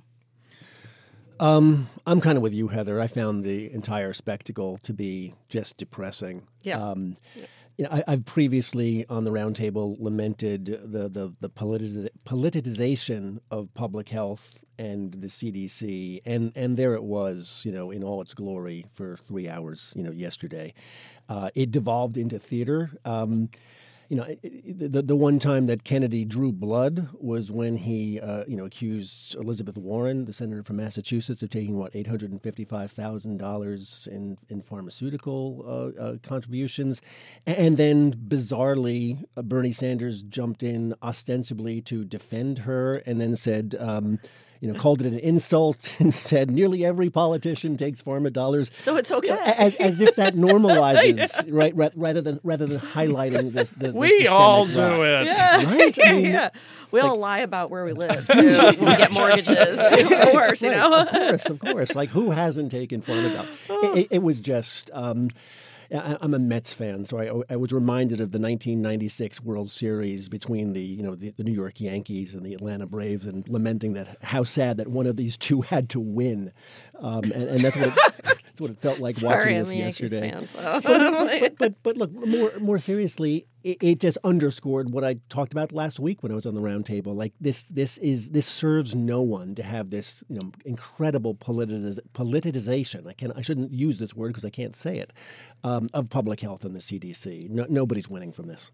Um, I'm kind of with you, Heather. I found the entire spectacle to be just depressing. Yeah. Um, you know, I, I've previously on the roundtable lamented the the, the politiz- politicization of public health and the C D C, and and there it was, you know, in all its glory for three hours, you know, yesterday. Uh, it devolved into theater. Um, You know, the the one time that Kennedy drew blood was when he, uh, you know, accused Elizabeth Warren, the senator from Massachusetts, of taking what eight hundred and fifty-five thousand dollars in in pharmaceutical uh, uh, contributions, and then bizarrely, uh, Bernie Sanders jumped in ostensibly to defend her, and then said. Um, You know, called it an insult and said nearly every politician takes pharma dollars. So it's okay. As, as if that normalizes, right? ra- Rather than rather than highlighting this. The, the We all do systemic rot. it. Yeah. Right? I mean, yeah. We all lie about where we live, too. When we get mortgages, of course, you Right, know? Of course, of course. Like, who hasn't taken pharma dollars? It, it, it was just... Um, I- I'm a Mets fan, so I, I was reminded of the nineteen ninety-six World Series between the you know the, the New York Yankees and the Atlanta Braves, and lamenting that how sad that one of these two had to win, um, and, and that's what it, that's what it felt like Sorry, watching I'm this a Yankees yesterday. fan, so. But, but but look, more more seriously, it, it just underscored what I talked about last week when I was on the roundtable. Like this this is this serves no one to have this you know incredible politiz- politicization. I can I shouldn't use this word because I can't say it. Um, of public health and the C D C. No, nobody's winning from this.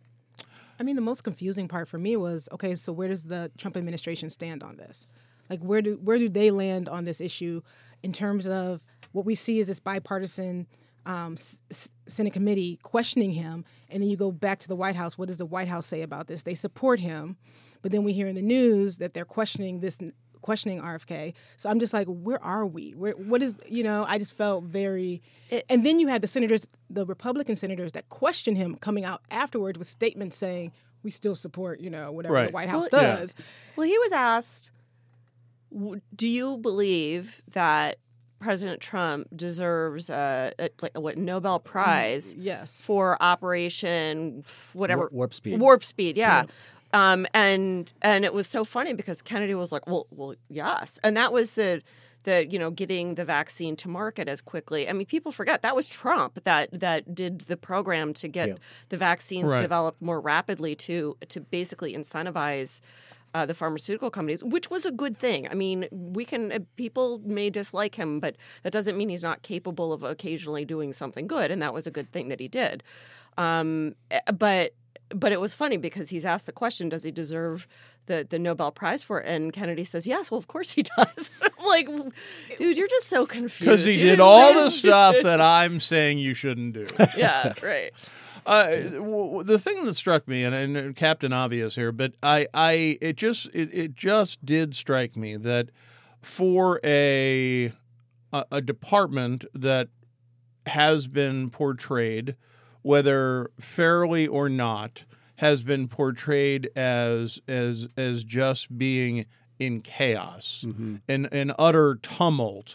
I mean, the most confusing part for me was, okay, so where does the Trump administration stand on this? Like, where do where do they land on this issue in terms of what we see is this bipartisan um, S- Senate committee questioning him, and then you go back to the White House. What does the White House say about this? They support him, but then we hear in the news that they're questioning this, questioning R F K. So I'm just like, where are we? Where, what is, you know, I just felt very... It, and then you had the senators, the Republican senators that questioned him coming out afterwards with statements saying, we still support, you know, whatever Right. the White House Well, yeah. does. Well, he was asked, w- do you believe that President Trump deserves a, a, like a what, Nobel Prize Yes. for Operation f- whatever Warp, warp speed. Warp Speed, yeah. Um, and and it was so funny because Kennedy was like, well, well, yes. And that was the the you know getting the vaccine to market as quickly. I mean, people forget that was Trump that that did the program to get Yeah. the vaccines Right. developed more rapidly to to basically incentivize uh, the pharmaceutical companies, which was a good thing. I mean, we can uh, people may dislike him, but that doesn't mean he's not capable of occasionally doing something good, and that was a good thing that he did. Um, eh, but but it was funny because he's asked the question, does he deserve the, the Nobel Prize for it? And Kennedy says, yes, well, of course he does. I'm like, dude, you're just so confused. Because he You're did just all so- the stuff that I'm saying you shouldn't do. Yeah, right. Uh, w- w- the thing that struck me, and, and Captain Obvious here, but I, I, it just, it, it just did strike me that for a, a, a department that has been portrayed, whether fairly or not, has been portrayed as as as just being in chaos Mm-hmm. and in utter tumult.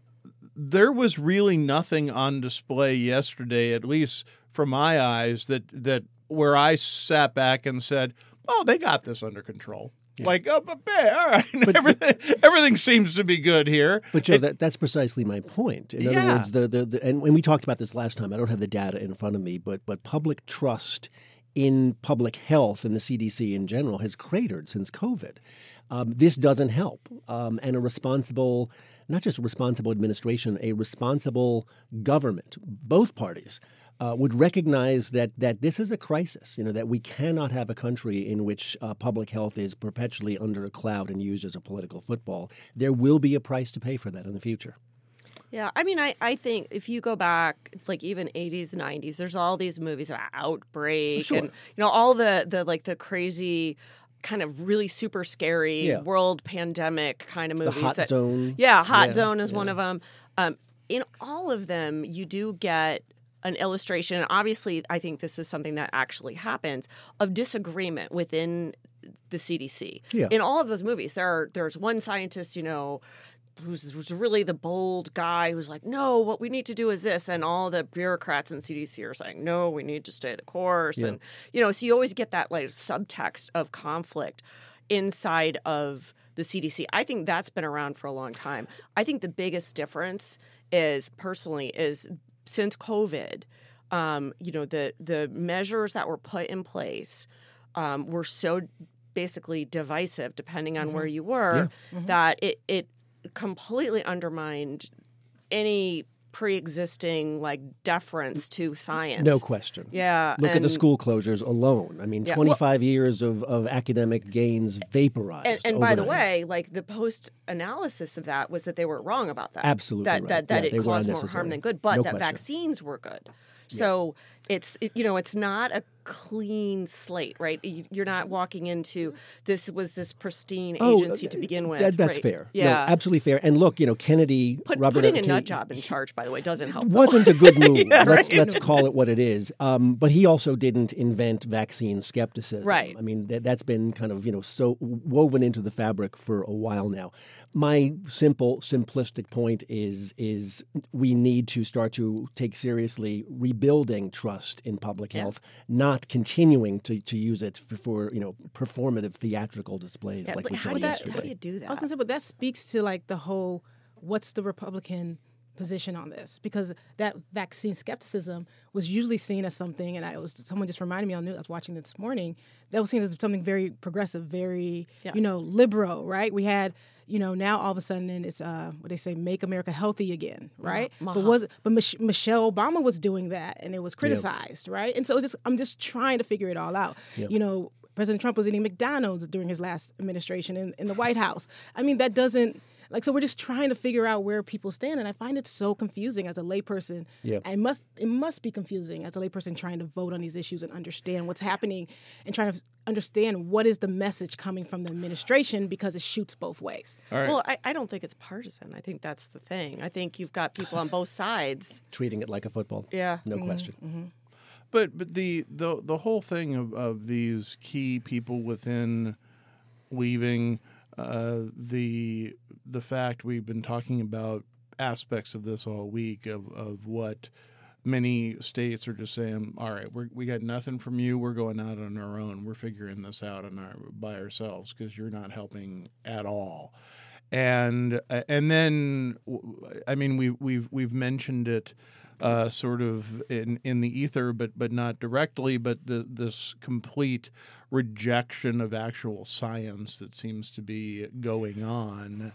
There was really nothing on display yesterday, at least from my eyes, that that where I sat back and said, "Oh, they got this under control." Like, oh, but yeah, all right, everything everything seems to be good here. But Joe, that, that's precisely my point. In other Yeah. words, the, the, the and when we talked about this last time, I don't have the data in front of me, but but public trust in public health and the C D C in general has cratered since COVID. Um, this doesn't help, um, and a responsible, not just a responsible administration, a responsible government, both parties. Uh, would recognize that that this is a crisis, you know, that we cannot have a country in which uh, public health is perpetually under a cloud and used as a political football. There will be a price to pay for that in the future. Yeah, I mean, I, I think if you go back, like even eighties, nineties, there's all these movies about Outbreak Sure. and, you know, all the, the like the crazy kind of really super scary Yeah. world pandemic kind of The movies. Hot that, Zone. Yeah, Hot Yeah, Zone is yeah. one of them. Um, in all of them, you do get an illustration. And obviously, I think this is something that actually happens of disagreement within the C D C. Yeah. In all of those movies, there are there's one scientist, you know, who's, who's really the bold guy who's like, no, what we need to do is this. And all the bureaucrats in C D C are saying, no, we need to stay the course. Yeah. And, you know, so you always get that like subtext of conflict inside of the C D C. I think that's been around for a long time. I think the biggest difference is personally is since COVID, um, you know, the the measures that were put in place um, were so basically divisive, depending on where you were, that it it completely undermined any pre-existing like deference to science. No question. Yeah. Look at the and- school closures alone. I mean, Yeah, well- twenty-five years of, of academic gains vaporized. And, and by the overnight. way, like the post analysis of that was that they were wrong about that. Absolutely that right. that, that Yeah, it they were caused more unnecessary. harm than good, but No that question. vaccines were good. So it's it, you know it's not a clean slate, right? You- You're not walking into this was this pristine agency to begin with. Oh, That, that's right? fair. Yeah, No, absolutely fair. And look, you know, Kennedy, Put, Robert putting F. a Kennedy- nut job in charge, by the way, doesn't help. though. wasn't a good move. Yeah, let's right. let's call it what it is. Um, but he also didn't invent vaccine skepticism. Right. I mean, that, that's been kind of you know so woven into the fabric for a while now. My simple, simplistic point is is we need to start to take seriously rebuilding trust in public Yeah. health, not continuing to, to use it for, for you know performative theatrical displays Yeah, like like, we how, saw do you, yesterday. how do you do that? I was gonna say, but that speaks to like the whole what's the Republican position on this? Because that vaccine skepticism was usually seen as something, and I was someone just reminded me on news I was watching it this morning. That was seen as something very progressive, very Yes. you know liberal, right? We had you know now all of a sudden and it's uh what they say, make America healthy again, right? Uh-huh. But was but Mich- Michelle Obama was doing that, and it was criticized, right? And so it's just I'm just trying to figure it all out, Yep. you know. President Trump was eating McDonald's during his last administration in, in the White House. I mean, that doesn't like so. We're just trying to figure out where people stand, and I find it so confusing as a layperson. Yeah. I must it must be confusing as a layperson trying to vote on these issues and understand what's happening, and trying to understand what is the message coming from the administration because it shoots both ways. All right. Well, I, I don't think it's partisan. I think that's the thing. I think you've got people on both sides. Treating it like a football. Yeah. No question. But but the the the whole thing of, of these key people within leaving uh, the the fact we've been talking about aspects of this all week of, of what many states are just saying, all right, we're, we got nothing from you. We're going out on our own. We're figuring this out on our, by ourselves because you're not helping at all. And and then, I mean, we, we've we've mentioned it uh, sort of in, in the ether, but but not directly, but the, this complete rejection of actual science that seems to be going on.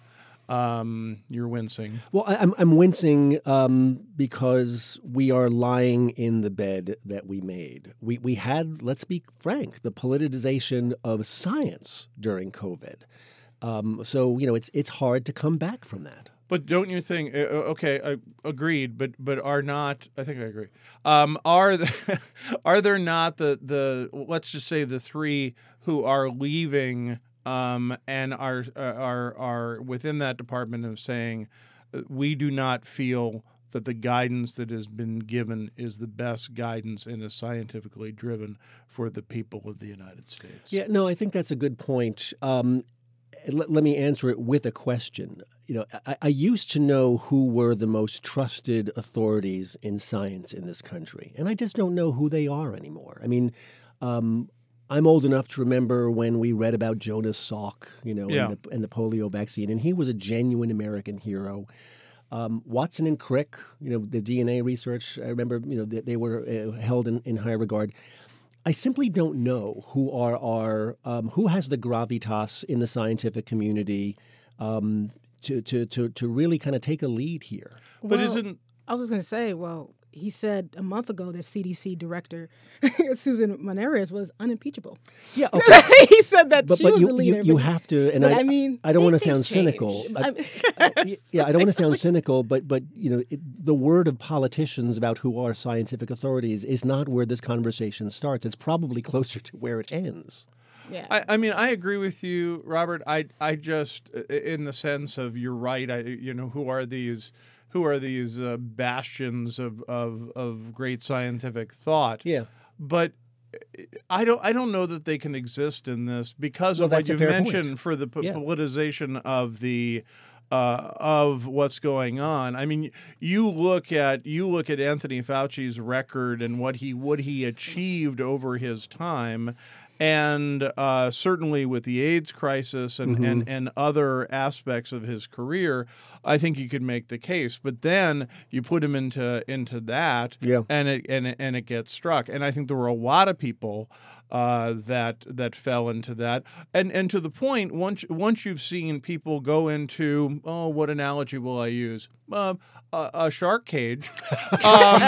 Um, you're wincing. Well, I, I'm I'm wincing um, because we are lying in the bed that we made. We we had, let's be frank, the politicization of science during COVID. Um, so you know, it's it's hard to come back from that. But don't you think? Uh, okay, I agreed. But but are not? I think I agree. Um, are the, are there not the the let's just say the three who are leaving um, and are are are within that department of saying we do not feel that the guidance that has been given is the best guidance and is scientifically driven for the people of the United States? Yeah, no, I think that's a good point. Um, let, let me answer it with a question. You know, I, I used to know who were the most trusted authorities in science in this country, and I just don't know who they are anymore. I mean, um, I'm old enough to remember when we read about Jonas Salk, you know, Yeah. and, the, and the polio vaccine, and he was a genuine American hero. Um, Watson and Crick, you know, the D N A research, I remember, you know, they, they were uh, held in, in high regard. I simply don't know who are our, um, who has the gravitas in the scientific community um, to, to, to, to really kind of take a lead here. But Well, isn't I was going to say, well, he said a month ago that C D C director Susan Monares was unimpeachable. Yeah, okay. He said that But, she but was you, the leader. you, you but- have to, and but I, I mean, I don't want to things sound change. cynical. I I- mean- I- yeah, I don't want to sound cynical, but but you know, it, the word of politicians about who are scientific authorities is not where this conversation starts. It's probably closer to where it ends. Yeah. I, I mean, I agree with you, Robert. I I just, in the sense of you're right. I you know who are these who are these uh, bastions of, of of great scientific thought? Yeah. But I don't I don't know that they can exist in this because Well, of what that's a you fair mentioned point. for the p- Yeah. politicization of the. Uh, of what's going on. I mean, you look at you look at Anthony Fauci's record and what he what he achieved over his time, and uh, certainly with the AIDS crisis and, Mm-hmm. and, and other aspects of his career, I think you could make the case. But then you put him into into that, Yeah. and it and it, and it gets struck. And I think there were a lot of people uh, that that fell into that. And and to the point, once once you've seen people go into, oh, what analogy will I use? Uh, a, a shark cage. Um,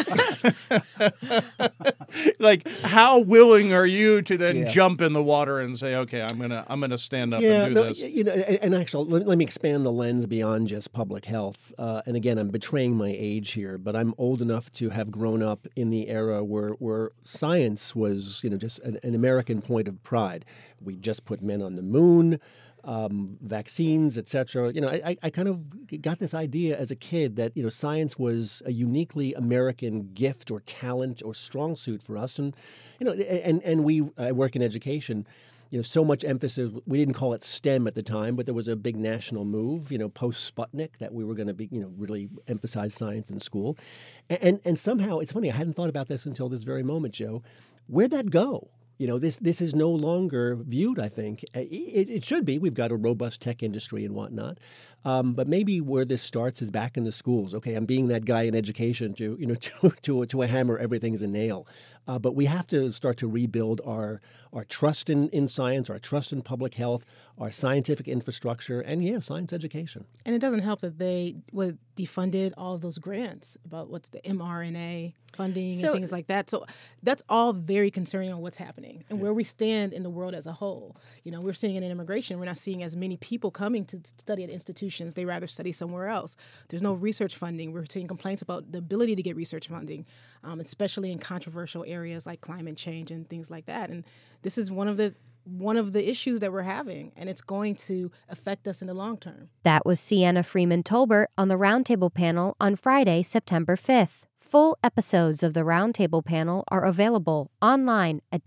like, how willing are you to then Yeah. jump in the water and say, okay, I'm gonna I'm gonna stand up Yeah, and do no, this? y- you know, and, and actually, let, let me expand the lens beyond just public health. Uh, and again, I'm betraying my age here, but I'm old enough to have grown up in the era where where science was, you know, just an, an American point of pride. We just put men on the moon. Um, vaccines, et cetera. You know, I, I kind of got this idea as a kid that, you know, science was a uniquely American gift or talent or strong suit for us. And, you know, and, and we, I work in education, you know, so much emphasis, we didn't call it STEM at the time, but there was a big national move, you know, post-Sputnik, that we were going to be, you know, really emphasize science in school. And, and, and somehow, it's funny, I hadn't thought about this until this very moment, Joe. Where'd that go? You know, this this is no longer viewed, I think. It, it should be. We've got a robust tech industry and whatnot. Um, but maybe where this starts is back in the schools. Okay, I'm being that guy in education to, you know, to, to, to a hammer, everything's a nail. Uh, but we have to start to rebuild our our trust in, in science, our trust in public health, our scientific infrastructure, and, yeah, science education. And it doesn't help that they would defunded all of those grants about what's the mRNA funding So- and things like that. So that's all very concerning on what's happening and where we stand in the world as a whole. You know, we're seeing it in immigration. We're not seeing as many people coming to study at institutions. They rather study somewhere else. There's no research funding. We're seeing complaints about the ability to get research funding, um, especially in controversial areas like climate change and things like that. And this is one of the one of the issues that we're having, and it's going to affect us in the long term. That was Sienna Freeman Tolbert on the Roundtable panel on Friday, September fifth. Full episodes of the Roundtable panel are available online at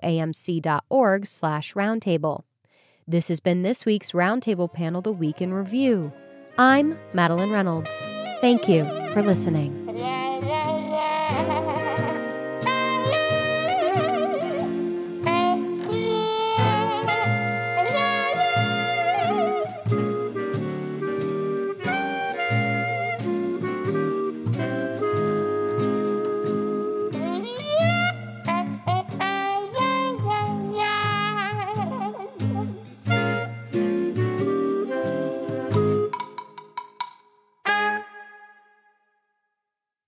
wamc.org slash roundtable. This has been this week's Roundtable panel, The Week in Review. I'm Madeline Reynolds. Thank you for listening.